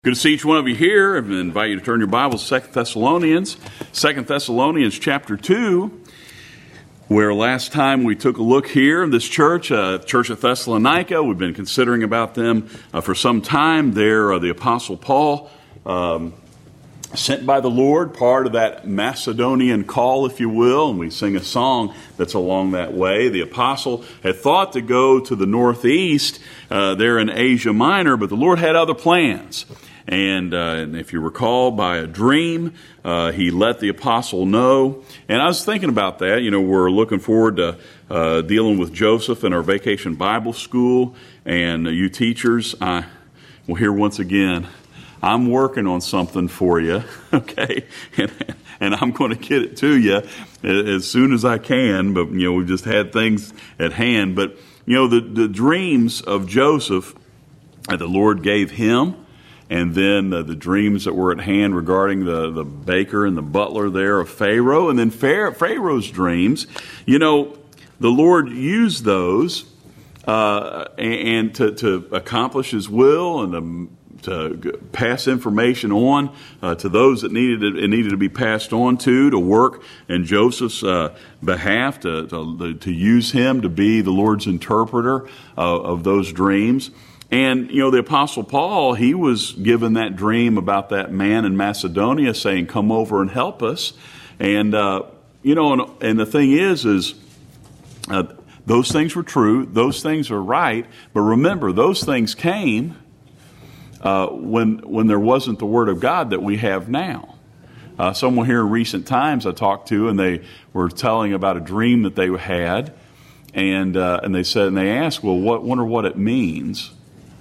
Good to see each one of you here. I invite you to turn your Bibles to 2 Thessalonians. 2 Thessalonians chapter 2, where last time we took a look here in this church, Church of Thessalonica. We've been considering about them for some time. They're the Apostle Paul, sent by the Lord, part of that Macedonian call, if you will, and we sing a song that's along that way. The apostle had thought to go to the northeast there in Asia Minor, but the Lord had other plans. And if you recall, by a dream, he let the apostle know. And I was thinking about that. You know, we're looking forward to dealing with Joseph in our Vacation Bible School. And you teachers, well, here once again, I'm working on something for you, okay? And I'm going to get it to you as soon as I can. But, you know, we've just had things at hand. But, you know, the dreams of Joseph that the Lord gave him, and then the dreams that were at hand regarding the baker and the butler there of Pharaoh, and then Pharaoh's dreams, you know, the Lord used those and to accomplish His will and to pass information on to those that needed to be passed on to work in Joseph's behalf, to use him to be the Lord's interpreter of those dreams. And, you know, the Apostle Paul, he was given that dream about that man in Macedonia saying, come over and help us. And, you know, and the thing is those things were true. Those things are right. But remember, those things came when there wasn't the Word of God that we have now. Someone here in recent times I talked to, and they were telling about a dream that they had. And they said, and they asked, well, wonder what it means.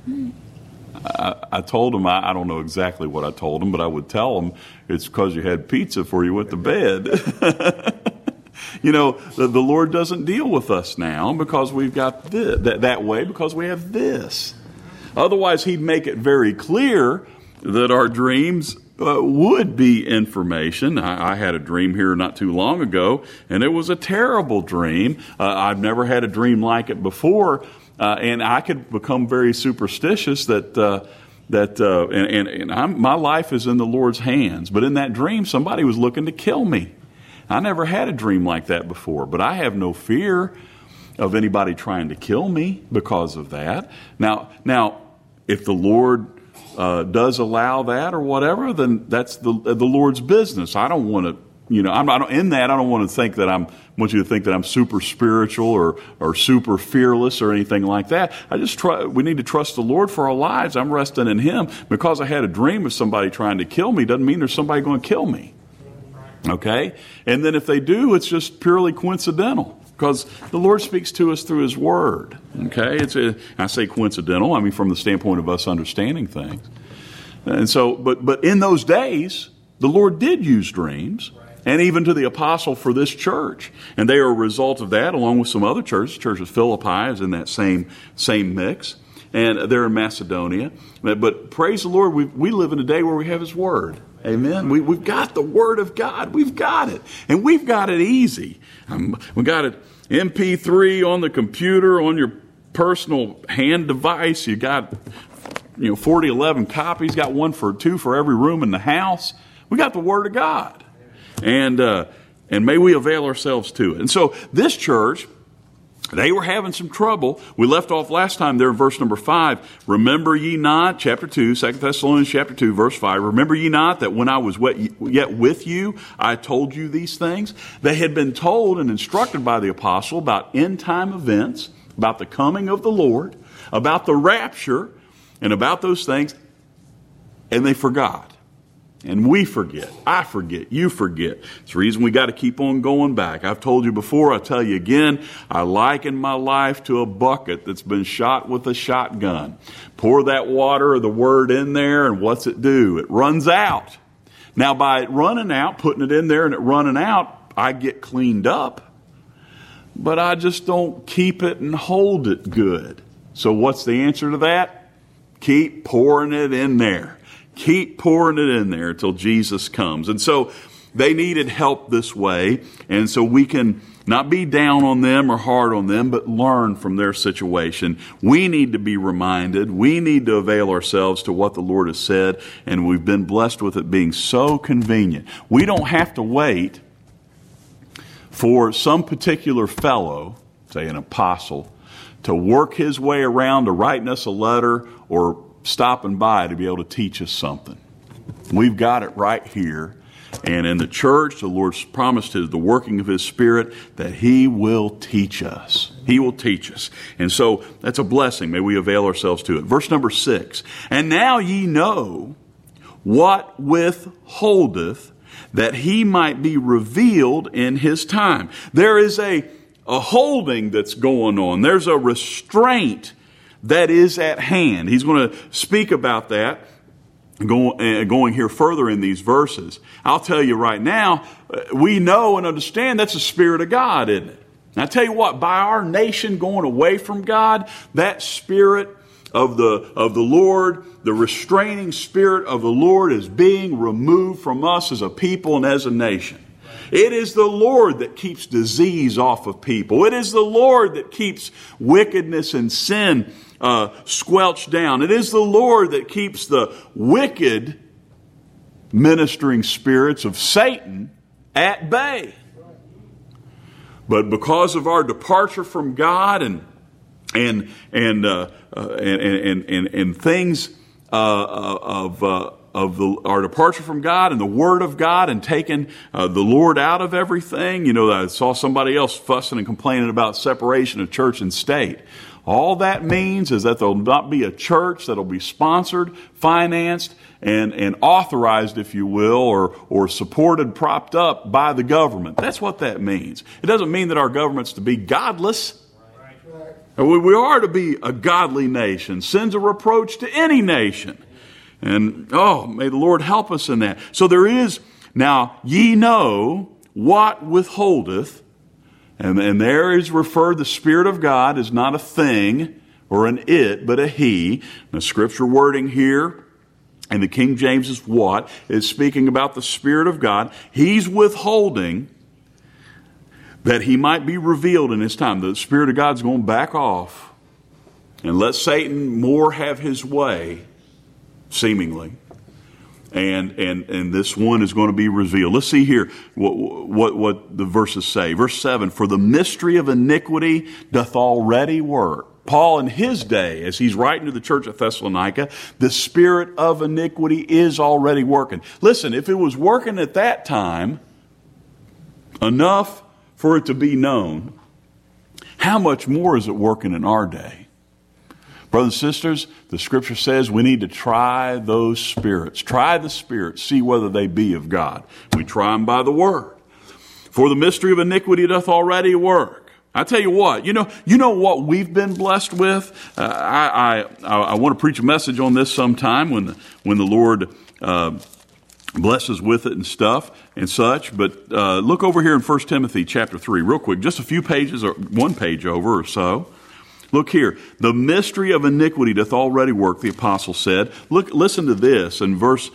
I told them, I don't know exactly what I told them, but I would tell them it's because you had pizza before you went to bed. You know, the Lord doesn't deal with us now because we've got this, that way, because we have this. Otherwise, He'd make it very clear that our dreams would be information. I had a dream here not too long ago, and it was a terrible dream. I've never had a dream like it before. And I could become very superstitious my life is in the Lord's hands. But in that dream, somebody was looking to kill me. I never had a dream like that before, but I have no fear of anybody trying to kill me because of that. Now, if the Lord does allow that or whatever, then that's the Lord's business. I don't want to. You know, I don't want to think that want you to think that I'm super spiritual or super fearless or anything like that. We need to trust the Lord for our lives. I'm resting in Him. Because I had a dream of somebody trying to kill me doesn't mean there's somebody going to kill me. Okay? And then if they do, it's just purely coincidental. Because the Lord speaks to us through His Word. Okay? I say coincidental, I mean from the standpoint of us understanding things. And so, but in those days, the Lord did use dreams. And even to the apostle for this church. And they are a result of that, along with some other churches. The church of Philippi is in that same mix. And they're in Macedonia. But praise the Lord, we live in a day where we have His Word. Amen. We've got the Word of God. We've got it. And we've got it easy. We got it MP3 on the computer, on your personal hand device. You got 4011 copies. Got two for every room in the house. We got the Word of God. And may we avail ourselves to it. And so this church, they were having some trouble. We left off last time there in verse number 5. Remember ye not, chapter 2, 2 Thessalonians chapter 2, verse 5. Remember ye not that when I was yet with you, I told you these things? They had been told and instructed by the apostle about end time events, about the coming of the Lord, about the rapture, and about those things. And they forgot. And we forget. I forget. You forget. It's the reason we got to keep on going back. I've told you before. I'll tell you again. I liken my life to a bucket that's been shot with a shotgun. Pour that water or the Word in there, and what's it do? It runs out. Now, by it running out, putting it in there and it running out, I get cleaned up. But I just don't keep it and hold it good. So what's the answer to that? Keep pouring it in there. Keep pouring it in there until Jesus comes. And so they needed help this way. And so we can Not be down on them or hard on them, but learn from their situation. We need to be reminded. We need to avail ourselves to what the Lord has said, and we've been blessed with it being so convenient. We don't have to wait for some particular fellow, say an apostle, to work his way around to writing us a letter or stopping by to be able to teach us something. We've got it right here. And in the church, the Lord's promised the working of His Spirit that He will teach us. He will teach us. And so that's a blessing. May we avail ourselves to it. Verse number 6. And now ye know what withholdeth, that He might be revealed in His time. There is a holding that's going on. There's a restraint that is at hand. He's going to speak about that going here further in these verses. I'll tell you right now, we know and understand that's the Spirit of God, isn't it? And I tell you what, by our nation going away from God, that Spirit of the Lord, the restraining Spirit of the Lord is being removed from us as a people and as a nation. It is the Lord that keeps disease off of people. It is the Lord that keeps wickedness and sin squelched down. It is the Lord that keeps the wicked ministering spirits of Satan at bay. But because of our departure from God and things our departure from God and the Word of God and taking the Lord out of everything. You know, I saw somebody else fussing and complaining about separation of church and state. All that means is that there will not be a church that will be sponsored, financed, and authorized, if you will, or supported, propped up by the government. That's what that means. It doesn't mean that our government's to be godless. We are to be a godly nation. Sin's a reproach to any nation. And, may the Lord help us in that. So there is, now, ye know what withholdeth, and there is referred, the Spirit of God is not a thing or an it, but a He. The scripture wording here, and the King James is what? Is speaking about the Spirit of God. He's withholding that He might be revealed in His time. The Spirit of God's going to back off and let Satan more have his way, seemingly. And this one is going to be revealed. Let's see here what the verses say. Verse 7, for the mystery of iniquity doth already work. Paul in his day, as he's writing to the church at Thessalonica, the spirit of iniquity is already working. Listen, if it was working at that time, enough for it to be known, how much more is it working in our day? Brothers and sisters, the Scripture says we need to try those spirits. Try the spirits, see whether they be of God. We try them by the Word. For the mystery of iniquity doth already work. I tell you what, you know what we've been blessed with? I want to preach a message on this sometime when the Lord blesses with it and stuff and such. But look over here in 1 Timothy chapter 3 real quick, just a few pages or one page over or so. Look here. The mystery of iniquity doth already work, the apostle said. Listen to this in verse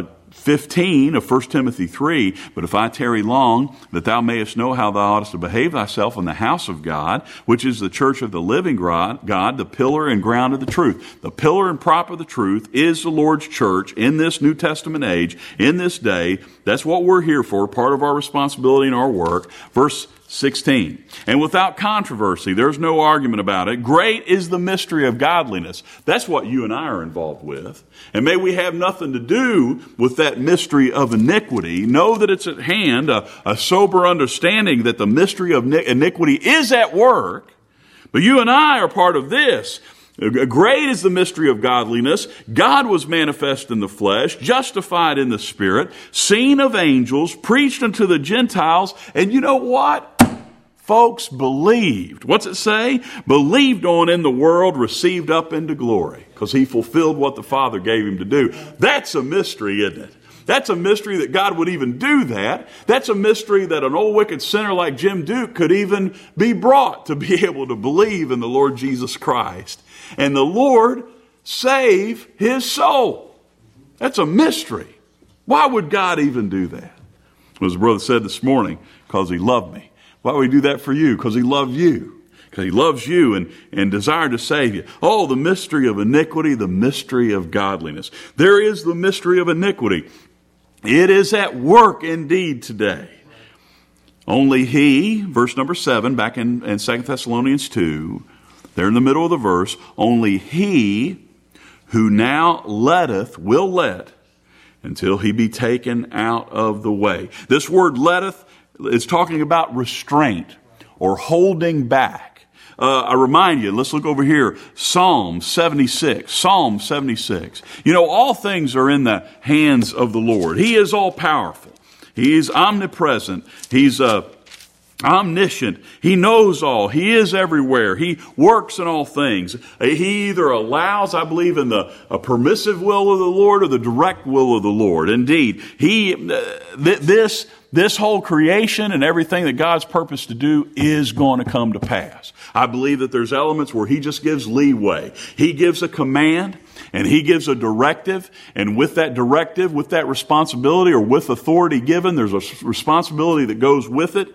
15 of 1 Timothy 3. But if I tarry long, that thou mayest know how thou oughtest to behave thyself in the house of God, which is the church of the living God, the pillar and ground of the truth. The pillar and prop of the truth is the Lord's church in this New Testament age, in this day. That's what we're here for, part of our responsibility and our work. Verse 16, and without controversy, there's no argument about it. Great is the mystery of godliness. That's what you and I are involved with. And may we have nothing to do with that mystery of iniquity. Know that it's at hand, a sober understanding that the mystery of iniquity is at work. But you and I are part of this. Great is the mystery of godliness. God was manifest in the flesh, justified in the Spirit, seen of angels, preached unto the Gentiles. And you know what? Folks believed. What's it say? Believed on in the world, received up into glory. Because He fulfilled what the Father gave Him to do. That's a mystery, isn't it? That's a mystery that God would even do that. That's a mystery that an old wicked sinner like Jim Duke could even be brought to be able to believe in the Lord Jesus Christ. And the Lord save his soul. That's a mystery. Why would God even do that? As the brother said this morning, because He loved me. Why would he do that for you? Because he loves you. Because he loves you and desired to save you. Oh, the mystery of iniquity, the mystery of godliness. There is the mystery of iniquity. It is at work indeed today. Only he, verse number 7, back in 2 Thessalonians 2, there in the middle of the verse, only he who now letteth will let until he be taken out of the way. This word letteth is talking about restraint or holding back. I remind you, let's look over here, Psalm 76. Psalm 76. You know, all things are in the hands of the Lord. He is all powerful. He is omnipresent. He's omniscient. He knows all. He is everywhere. He works in all things. He either allows, I believe, in the permissive will of the Lord or the direct will of the Lord. Indeed, this whole creation and everything that God's purposed to do is going to come to pass. I believe that there's elements where he just gives leeway. He gives a command and he gives a directive, and with that directive, with that responsibility or with authority given, there's a responsibility that goes with it.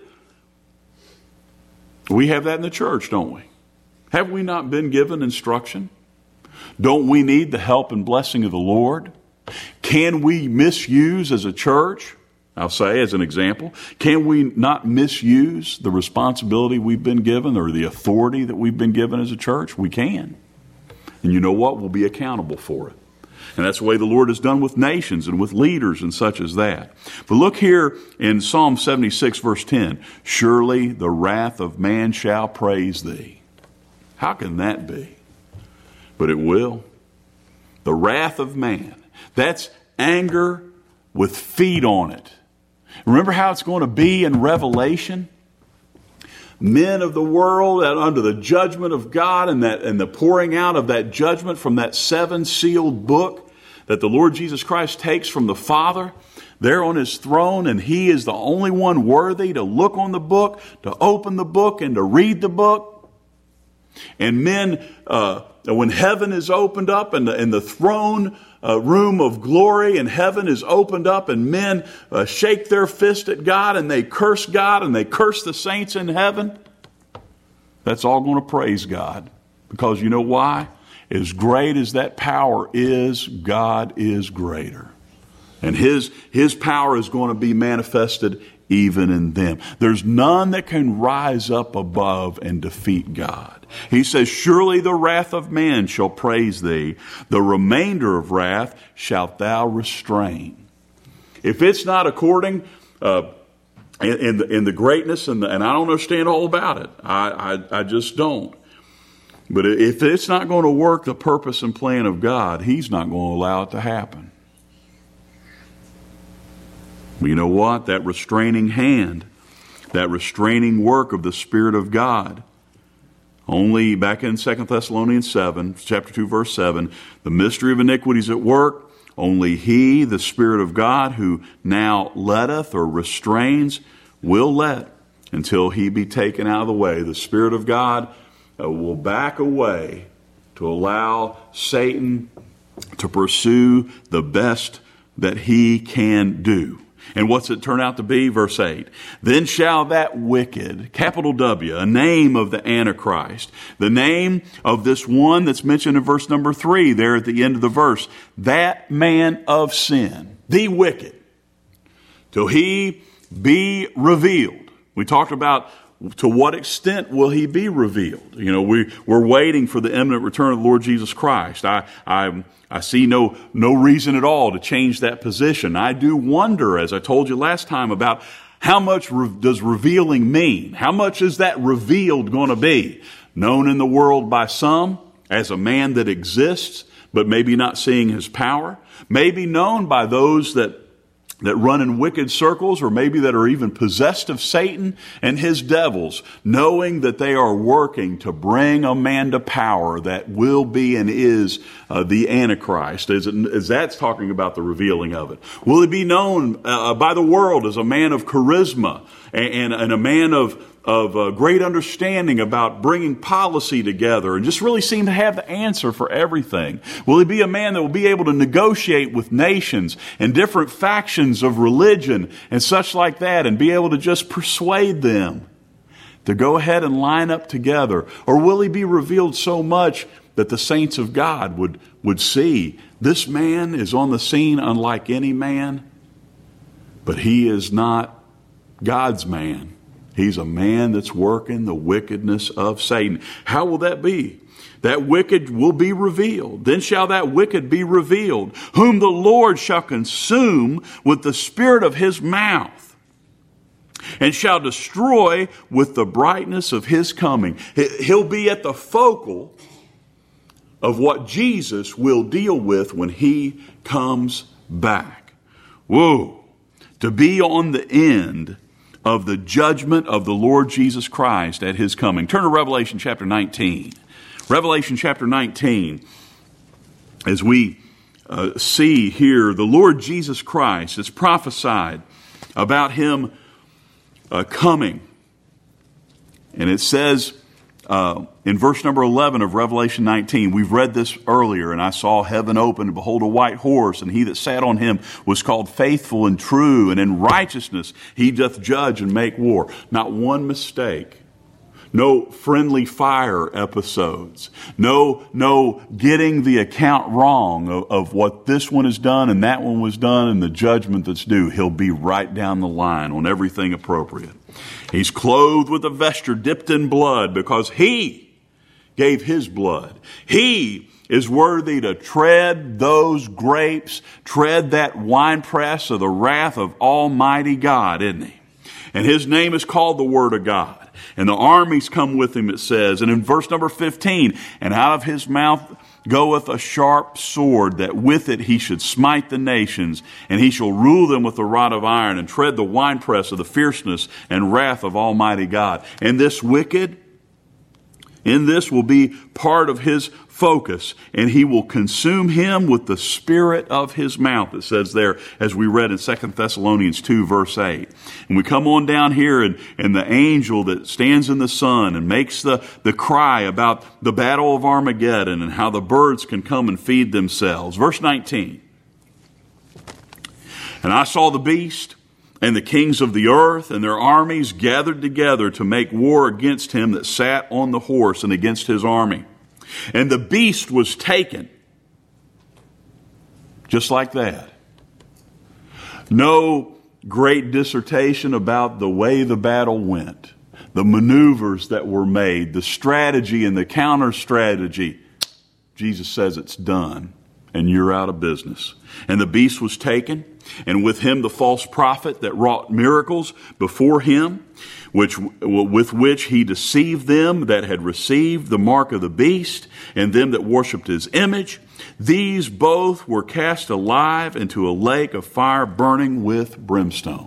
We have that in the church, don't we? Have we not been given instruction? Don't we need the help and blessing of the Lord? Can we misuse as a church? I'll say as an example, can we not misuse the responsibility we've been given or the authority that we've been given as a church? We can. And you know what? We'll be accountable for it. And that's the way the Lord has done with nations and with leaders and such as that. But look here in Psalm 76 verse 10. Surely the wrath of man shall praise thee. How can that be? But it will. The wrath of man. That's anger with feet on it. Remember how it's going to be in Revelation? Men of the world under the judgment of God and the pouring out of that judgment from that 7 sealed book that the Lord Jesus Christ takes from the Father there on his throne, and he is the only one worthy to look on the book, to open the book, and to read the book. And men, when heaven is opened up and the throne room of glory in heaven is opened up, and men shake their fist at God and they curse God and they curse the saints in heaven, that's all going to praise God. Because you know why? As great as that power is, God is greater. And his power is going to be manifested even in them. There's none that can rise up above and defeat God. He says, surely the wrath of man shall praise thee. The remainder of wrath shalt thou restrain. If it's not according in the greatness, and I don't understand all about it. I just don't. But if it's not going to work the purpose and plan of God, he's not going to allow it to happen. You know what? That restraining hand, that restraining work of the Spirit of God, only back in 2 Thessalonians 7, chapter 2, verse 7, the mystery of iniquity is at work. Only he, the Spirit of God, who now letteth or restrains, will let until he be taken out of the way. The Spirit of God will back away to allow Satan to pursue the best that he can do. And what's it turn out to be? Verse 8. Then shall that wicked, capital W, a name of the Antichrist, the name of this one that's mentioned in verse number 3 there at the end of the verse, that man of sin, the wicked, till he be revealed. We talked about to what extent will he be revealed? You know, we're waiting for the imminent return of the Lord Jesus Christ. I see no reason at all to change that position. I do wonder, as I told you last time, about how much does revealing mean? How much is that revealed going to be? Known in the world by some as a man that exists, but maybe not seeing his power. Maybe known by those that run in wicked circles, or maybe that are even possessed of Satan and his devils, knowing that they are working to bring a man to power that will be and is the Antichrist, as that's talking about the revealing of it. Will he be known by the world as a man of charisma and a man of great understanding about bringing policy together and just really seem to have the answer for everything? Will he be a man that will be able to negotiate with nations and different factions of religion and such like that and be able to just persuade them to go ahead and line up together? Or will he be revealed so much that the saints of God would see this man is on the scene unlike any man, but he is not God's man. He's a man that's working the wickedness of Satan. How will that be? That wicked will be revealed. Then shall that wicked be revealed, whom the Lord shall consume with the spirit of his mouth, and shall destroy with the brightness of his coming. He'll be at the focal of what Jesus will deal with when he comes back. Whoa! To be on the end of the judgment of the Lord Jesus Christ at his coming. Turn to Revelation chapter 19. Revelation chapter 19, as we see here, the Lord Jesus Christ is prophesied about him coming. And it says in verse number 11 of Revelation 19, we've read this earlier, and I saw heaven open, and behold a white horse, and he that sat on him was called Faithful and True, and in righteousness he doth judge and make war. Not one mistake. No friendly fire episodes. No getting the account wrong of what this one has done and that one was done and the judgment that's due. He'll be right down the line on everything appropriate. He's clothed with a vesture dipped in blood because he gave his blood. He is worthy to tread those grapes, tread that winepress of the wrath of Almighty God, isn't he? And his name is called the Word of God. And the armies come with him, it says. And in verse number 15, and out of his mouth goeth a sharp sword, that with it he should smite the nations, and he shall rule them with a rod of iron, and tread the winepress of the fierceness and wrath of Almighty God. And this wicked, in this will be part of his focus, and he will consume him with the spirit of his mouth, it says there, as we read in 2 Thessalonians 2, verse 8. And we come on down here, and the angel that stands in the sun and makes the cry about the battle of Armageddon and how the birds can come and feed themselves. Verse 19. And I saw the beast and the kings of the earth and their armies gathered together to make war against him that sat on the horse and against his army. And the beast was taken. Just like that. No great dissertation about the way the battle went, the maneuvers that were made, the strategy and the counter strategy. Jesus says it's done, and you're out of business. And the beast was taken, and with him the false prophet that wrought miracles before him, with which he deceived them that had received the mark of the beast, and them that worshipped his image. These both were cast alive into a lake of fire burning with brimstone.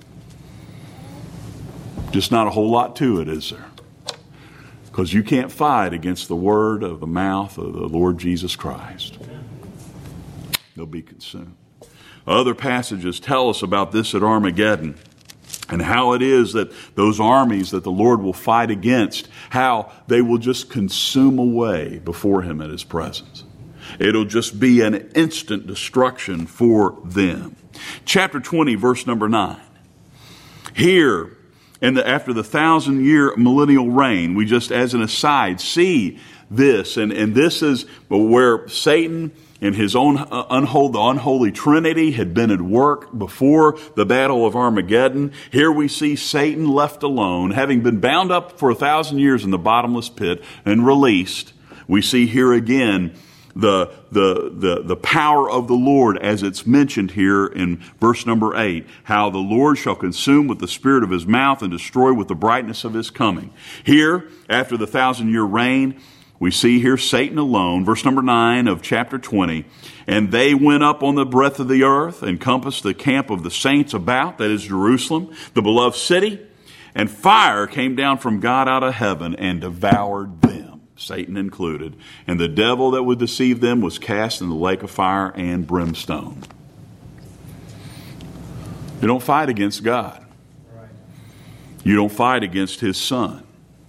Just not a whole lot to it, is there? Because you can't fight against the word of the mouth of the Lord Jesus Christ. They'll be consumed. Other passages tell us about this at Armageddon, and how it is that those armies that the Lord will fight against, how they will just consume away before him in his presence. It'll just be an instant destruction for them. Chapter 20, verse number 9. Here, after the 1,000-year millennial reign, we just, as an aside, see this. And this is where Satan and his own the unholy Trinity had been at work before the battle of Armageddon. Here we see Satan left alone, having been bound up for 1,000 years in the bottomless pit and released. We see here again the power of the Lord, as it's mentioned here in verse number 8, how the Lord shall consume with the spirit of his mouth and destroy with the brightness of his coming. Here, after the 1,000-year reign, we see here Satan alone, verse number 9 of chapter 20. And they went up on the breadth of the earth and compassed the camp of the saints about, that is Jerusalem, the beloved city. And fire came down from God out of heaven and devoured them, Satan included. And the devil that would deceive them was cast in the lake of fire and brimstone. You don't fight against God. You don't fight against his Son.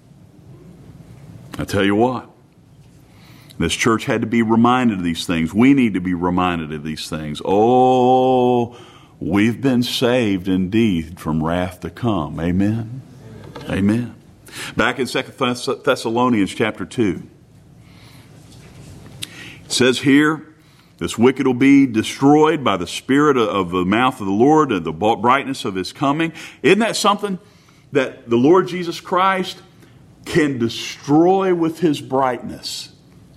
I tell you what. This church had to be reminded of these things. We need to be reminded of these things. Oh, we've been saved indeed from wrath to come. Amen? Amen. Back in 2 Thessalonians chapter 2, it says here, this wicked will be destroyed by the spirit of the mouth of the Lord and the brightness of his coming. Isn't that something that the Lord Jesus Christ can destroy with his brightness?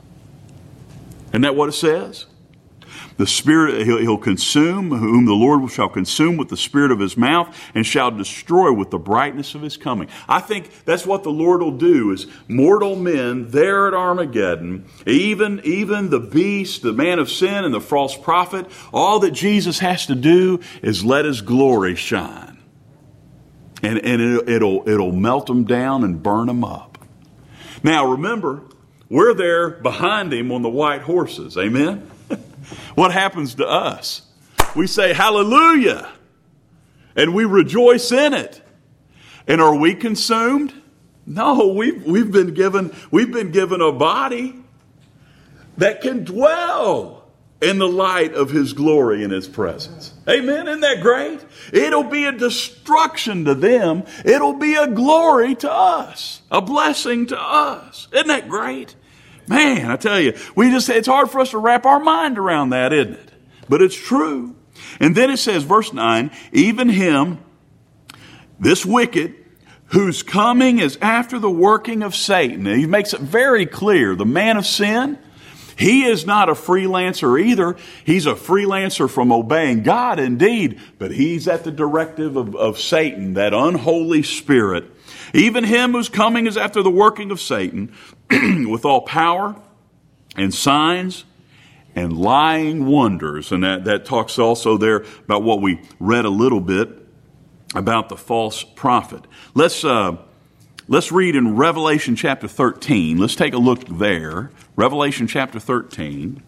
Isn't that what it says? The Spirit, he'll consume, whom the Lord shall consume with the spirit of his mouth and shall destroy with the brightness of his coming. I think that's what the Lord will do, is mortal men there at Armageddon, even the beast, the man of sin and the false prophet, all that Jesus has to do is let his glory shine. And it'll melt them down and burn them up. Now remember, we're there behind him on the white horses. Amen? What happens to us? We say hallelujah, and we rejoice in it. And are we consumed? No, we've been given a body that can dwell in the light of his glory and his presence. Amen. Isn't that great? It'll be a destruction to them. It'll be a glory to us, a blessing to us. Isn't that great? Man, I tell you, it's hard for us to wrap our mind around that, isn't it? But it's true. And then it says, verse 9, even him, this wicked, whose coming is after the working of Satan. And he makes it very clear, the man of sin, he is not a freelancer either. He's a freelancer from obeying God indeed, but he's at the directive of Satan, that unholy spirit. Even him whose coming is after the working of Satan, with all power and signs and lying wonders. And that talks also there about what we read a little bit about the false prophet. Let's read in Revelation chapter 13. Let's take a look there. Revelation chapter 13.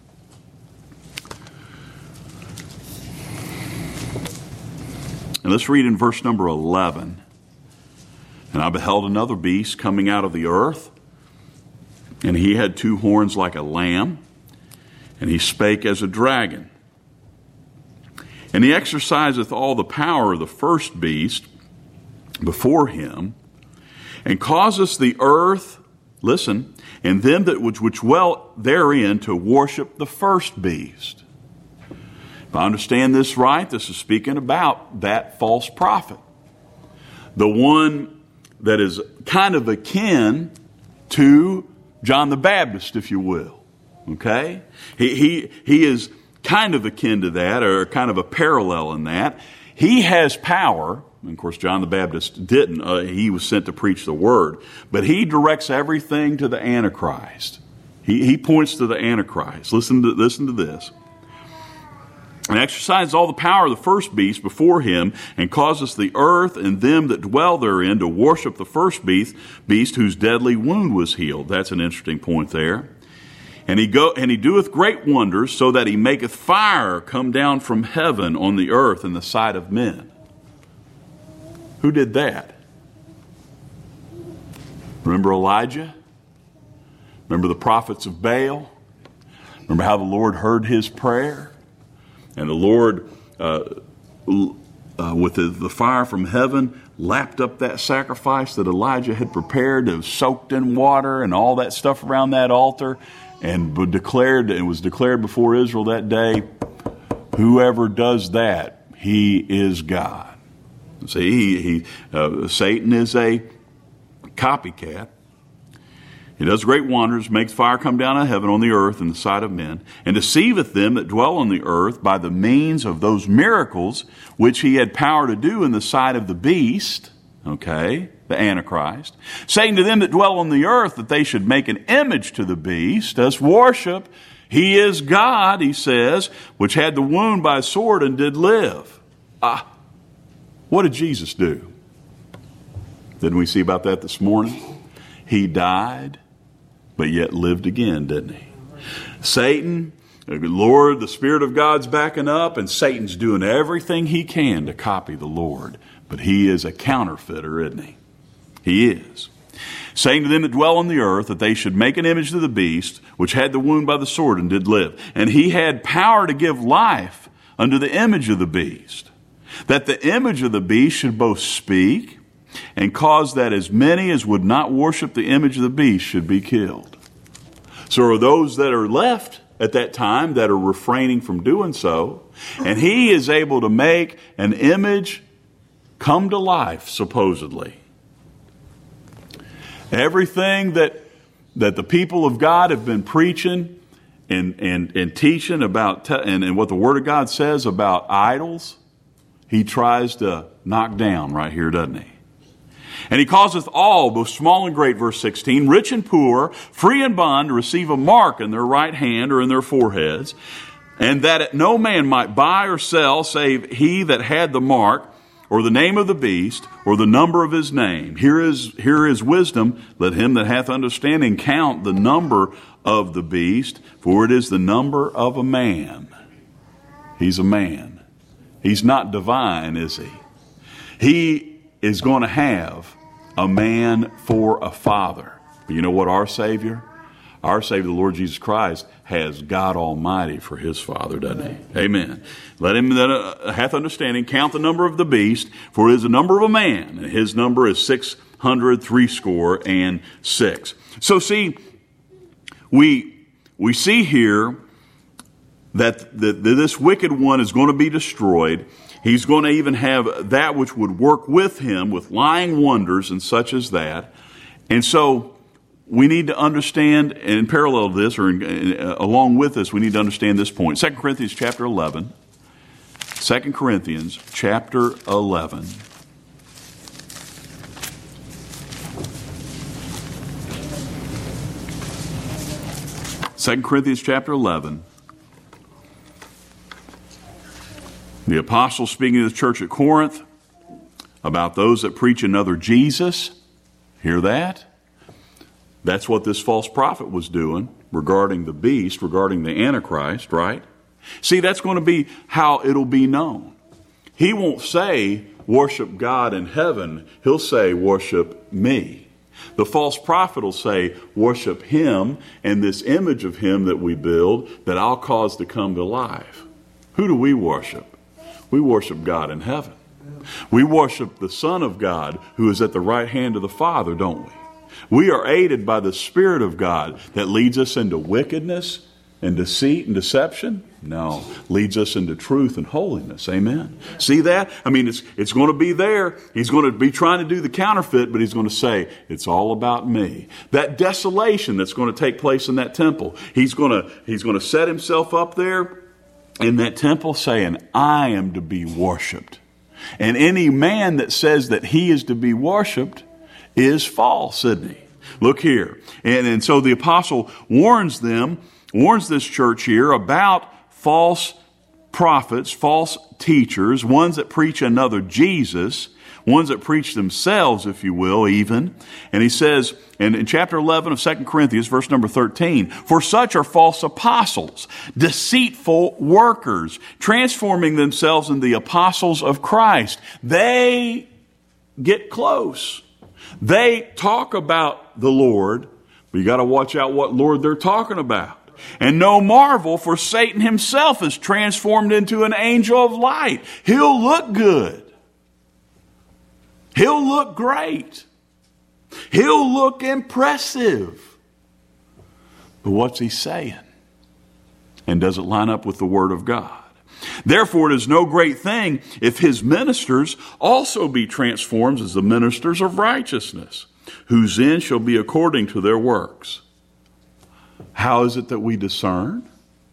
And let's read in verse number 11. And I beheld another beast coming out of the earth, and he had two horns like a lamb, and he spake as a dragon. And he exerciseth all the power of the first beast before him, and causeth the earth, listen, and them that which dwell therein to worship the first beast. If I understand this right, this is speaking about that false prophet. The one that is kind of akin to John the Baptist, if you will. Okay? He is kind of akin to that, or kind of a parallel in that. He has power. And of course, John the Baptist didn't. He was sent to preach the word. But he directs everything to the Antichrist. He points to the Antichrist. Listen to this. And exercises all the power of the first beast before him, and causes the earth and them that dwell therein to worship the first beast whose deadly wound was healed. That's an interesting point there. And he doeth great wonders, so that he maketh fire come down from heaven on the earth in the sight of men. Who did that? Remember Elijah? Remember the prophets of Baal? Remember how the Lord heard his prayer? And the Lord, with the fire from heaven, lapped up that sacrifice that Elijah had prepared. It was soaked in water and all that stuff around that altar, and was declared before Israel that day, whoever does that, he is God. See, Satan is a copycat. He does great wonders, makes fire come down out of heaven on the earth in the sight of men, and deceiveth them that dwell on the earth by the means of those miracles which he had power to do in the sight of the beast, okay, the Antichrist, saying to them that dwell on the earth that they should make an image to the beast, thus worship. He is God, he says, which had the wound by a sword and did live. What did Jesus do? Didn't we see about that this morning? He died, but yet lived again, didn't he? Satan, Lord, the Spirit of God's backing up, and Satan's doing everything he can to copy the Lord. But he is a counterfeiter, isn't he? He is. Saying to them that dwell on the earth that they should make an image to the beast, which had the wound by the sword and did live. And he had power to give life unto the image of the beast, that the image of the beast should both speak and caused that as many as would not worship the image of the beast should be killed. So are those that are left at that time that are refraining from doing so, and he is able to make an image come to life, supposedly. Everything that the people of God have been preaching and teaching about, and what the Word of God says about idols, he tries to knock down right here, doesn't he? And he causeth all, both small and great, verse 16, rich and poor, free and bond, to receive a mark in their right hand or in their foreheads, and that no man might buy or sell save he that had the mark, or the name of the beast, or the number of his name. Here is wisdom. Let him that hath understanding count the number of the beast, for it is the number of a man. He's a man. He's not divine, is he? He is going to have a man for a father. But you know what our Savior, the Lord Jesus Christ, has God Almighty for his father, doesn't he? Amen. Let him that hath understanding count the number of the beast, for it is the number of a man, and his number is 666. So see, we see here that this wicked one is going to be destroyed. He's going to even have that which would work with him, with lying wonders and such as that. And so we need to understand, and in parallel to this, or along with this, we need to understand this point. 2 Corinthians chapter 11. 2 Corinthians chapter 11. Second Corinthians chapter 11. The apostle speaking to the church at Corinth about those that preach another Jesus. Hear that? That's what this false prophet was doing regarding the beast, regarding the Antichrist, right? See, that's going to be how it'll be known. He won't say, worship God in heaven. He'll say, worship me. The false prophet will say, worship him and this image of him that we build that I'll cause to come to life. Who do we worship? We worship God in heaven. We worship the Son of God who is at the right hand of the Father, don't we? We are aided by the Spirit of God that leads us into wickedness and deceit and deception. No, leads us into truth and holiness. Amen. See that? I mean, it's going to be there. He's going to be trying to do the counterfeit, but he's going to say, it's all about me. That desolation that's going to take place in that temple, he's going to set himself up there in that temple saying, I am to be worshiped. And any man that says that he is to be worshiped is false, isn't he? Look here. And so the apostle warns this church here about false prophets, false teachers, ones that preach another Jesus, ones that preach themselves, if you will, even. And he says, and in chapter 11 of 2 Corinthians, verse number 13, for such are false apostles, deceitful workers, transforming themselves into the apostles of Christ. They get close. They talk about the Lord, but you got to watch out what Lord they're talking about. And no marvel, for Satan himself is transformed into an angel of light. He'll look good. He'll look great. He'll look impressive. But what's he saying? And does it line up with the Word of God? Therefore, it is no great thing if his ministers also be transformed as the ministers of righteousness, whose end shall be according to their works. How is it that we discern?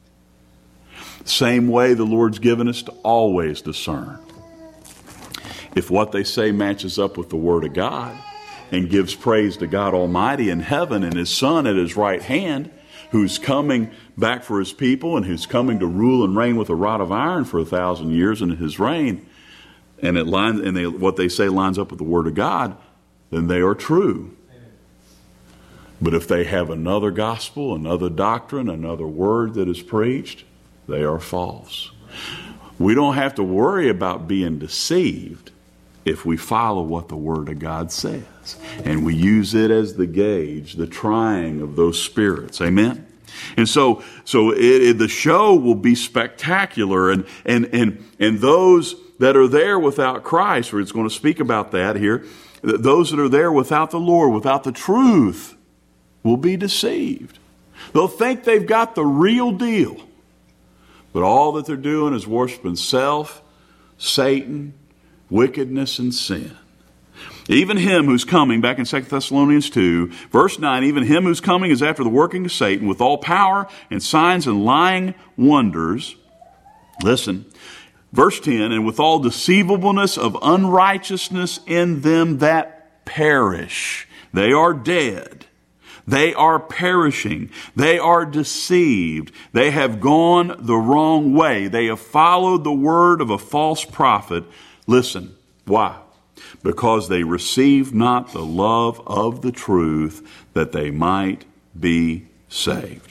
Same way the Lord's given us to always discern. If what they say matches up with the Word of God and gives praise to God Almighty in heaven and His Son at His right hand, who's coming back for His people and who's coming to rule and reign with a rod of iron for 1,000 years in His reign, and what they say lines up with the Word of God, then they are true. But if they have another gospel, another doctrine, another word that is preached, they are false. We don't have to worry about being deceived if we follow what the Word of God says. And we use it as the gauge, the trying of those spirits. Amen? And so the show will be spectacular. And those that are there without Christ, or it's going to speak about that here, those that are there without the Lord, without the truth, will be deceived. They'll think they've got the real deal. But all that they're doing is worshiping self, Satan, wickedness, and sin. Even him who's coming, back in 2 Thessalonians 2, verse 9, even him who's coming is after the working of Satan with all power and signs and lying wonders. Listen, verse 10, and with all deceivableness of unrighteousness in them that perish. They are dead. They are perishing. They are deceived. They have gone the wrong way. They have followed the word of a false prophet. Listen, why? Because they received not the love of the truth that they might be saved.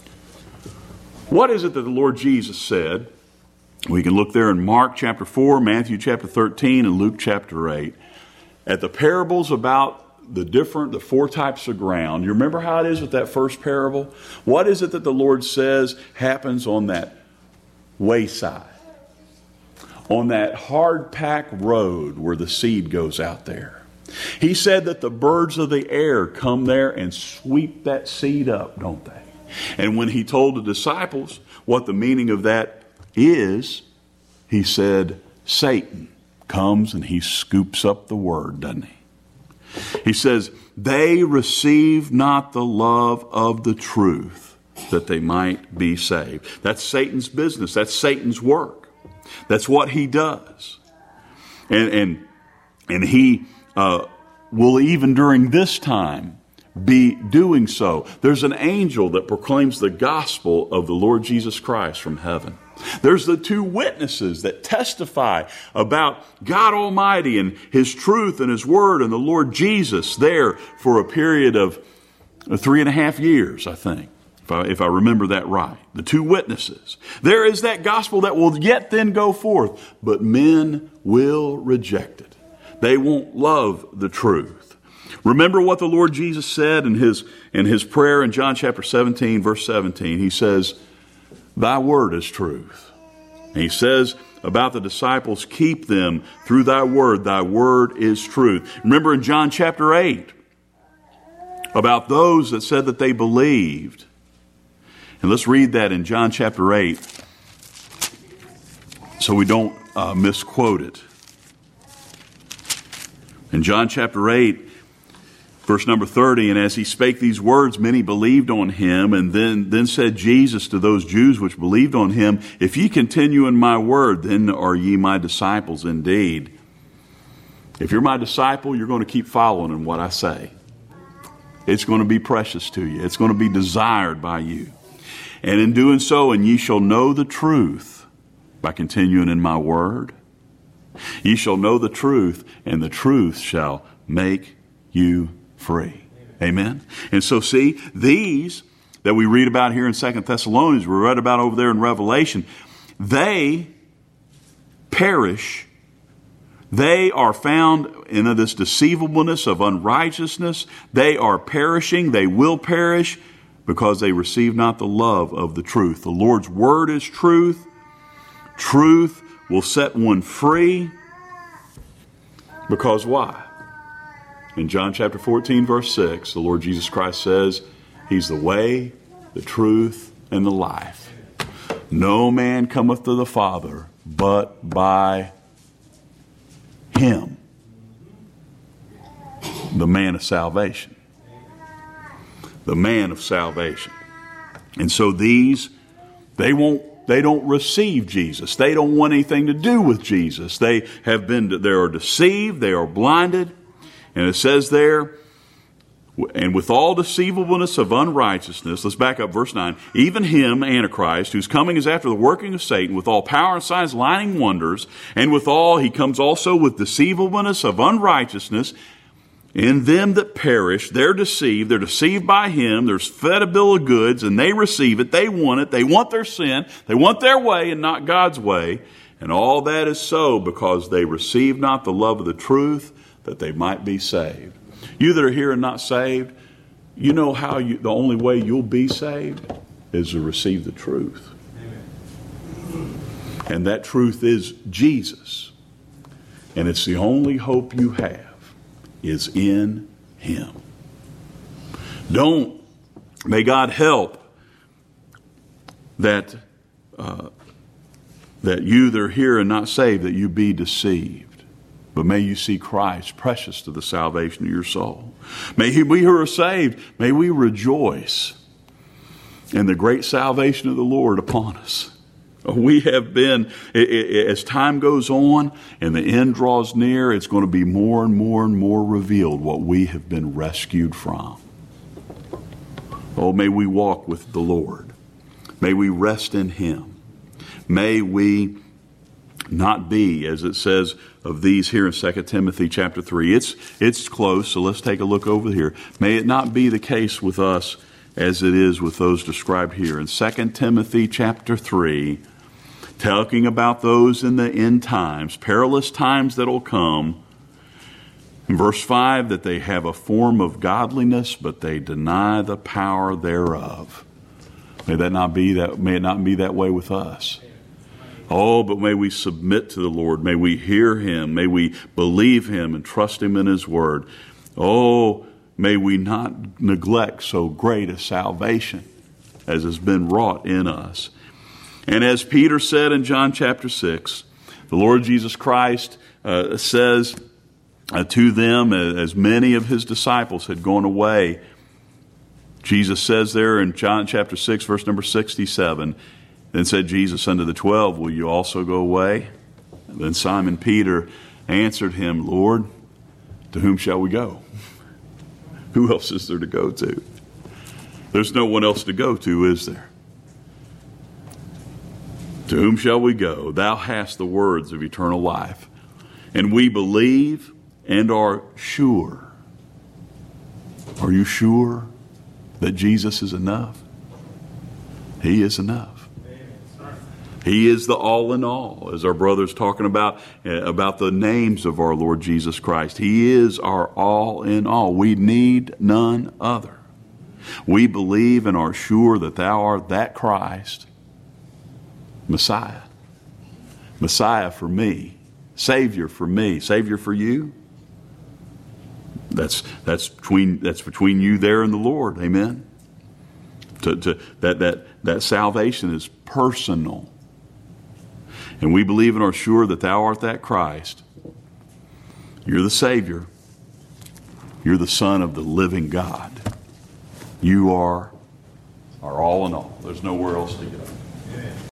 What is it that the Lord Jesus said? We can look there in Mark chapter 4, Matthew chapter 13, and Luke chapter 8. At the parables about the four types of ground. You remember how it is with that first parable? What is it that the Lord says happens on that wayside? On that hard-packed road where the seed goes out there. He said that the birds of the air come there and sweep that seed up, don't they? And when he told the disciples what the meaning of that is, he said, Satan comes and he scoops up the word, doesn't he? He says, they receive not the love of the truth that they might be saved. That's Satan's business. That's Satan's work. That's what he does. And he will even during this time be doing so. There's an angel that proclaims the gospel of the Lord Jesus Christ from heaven. There's the two witnesses that testify about God Almighty and His truth and His Word and the Lord Jesus there for a period of 3.5 years, I think, if I remember that right. The two witnesses. There is that gospel that will yet then go forth, but men will reject it. They won't love the truth. Remember what the Lord Jesus said in his prayer in John chapter 17, verse 17. He says, Thy word is truth. And he says about the disciples, keep them through thy word is truth. Remember in John chapter 8, about those that said that they believed. And let's read that in John chapter 8 so we don't misquote it. In John chapter 8, verse number 30, and as he spake these words, many believed on him. And then said Jesus to those Jews which believed on him, if ye continue in my word, then are ye my disciples indeed. If you're my disciple, you're going to keep following in what I say. It's going to be precious to you. It's going to be desired by you. And in doing so, and ye shall know the truth by continuing in my word. Ye shall know the truth, and the truth shall make you free. Amen. And so see, these that we read about here in 2 Thessalonians, we read about over there in Revelation, they perish. They are found in this deceivableness of unrighteousness. They are perishing. They will perish because they receive not the love of the truth. The Lord's word is truth. Truth will set one free. Because why? In John chapter 14, verse 6, the Lord Jesus Christ says, He's the way, the truth, and the life. No man cometh to the Father but by Him, the man of salvation. The man of salvation. And so these, they don't receive Jesus. They don't want anything to do with Jesus. They are deceived, they are blinded. And it says there, and with all deceivableness of unrighteousness, let's back up verse 9, even him, Antichrist, whose coming is after the working of Satan, with all power and signs, lying wonders, and withal he comes also with deceivableness of unrighteousness, in them that perish. They're deceived by him, there's fed a bill of goods, and they receive it, they want their sin, they want their way and not God's way, and all that is so because they receive not the love of the truth, that they might be saved. You that are here and not saved, you know how the only way you'll be saved is to receive the truth. Amen. And that truth is Jesus. And it's the only hope you have. is in Him. May God help that you that are here and not saved, that you be deceived. But may you see Christ precious to the salvation of your soul. May we who are saved, may we rejoice in the great salvation of the Lord upon us. We have been, as time goes on and the end draws near, it's going to be more and more and more revealed what we have been rescued from. Oh, may we walk with the Lord. May we rest in Him. May we not be, as it says of these here in 2 Timothy chapter 3. It's close, so let's take a look over here. May it not be the case with us as it is with those described here in 2 Timothy chapter 3, talking about those in the end times, perilous times that will come. In verse 5, that they have a form of godliness, but they deny the power thereof. May it not be that way with us. Oh, but may we submit to the Lord. May we hear Him. May we believe Him and trust Him in His Word. Oh, may we not neglect so great a salvation as has been wrought in us. And as Peter said in John chapter 6, the Lord Jesus Christ says to them, as many of His disciples had gone away, Jesus says there in John chapter 6, verse number 67, then said Jesus unto the 12, will you also go away? And then Simon Peter answered Him, Lord, to whom shall we go? Who else is there to go to? There's no one else to go to, is there? To whom shall we go? Thou hast the words of eternal life. And we believe and are sure. Are you sure that Jesus is enough? He is enough. He is the all in all, as our brother's talking about the names of our Lord Jesus Christ. He is our all in all. We need none other. We believe and are sure that Thou art that Christ, Messiah. Messiah for me. Savior for me. Savior for you. That's between you there and the Lord. Amen. That salvation is personal. And we believe and are sure that Thou art that Christ. You're the Savior. You're the Son of the living God. You are our all in all. There's nowhere else to go.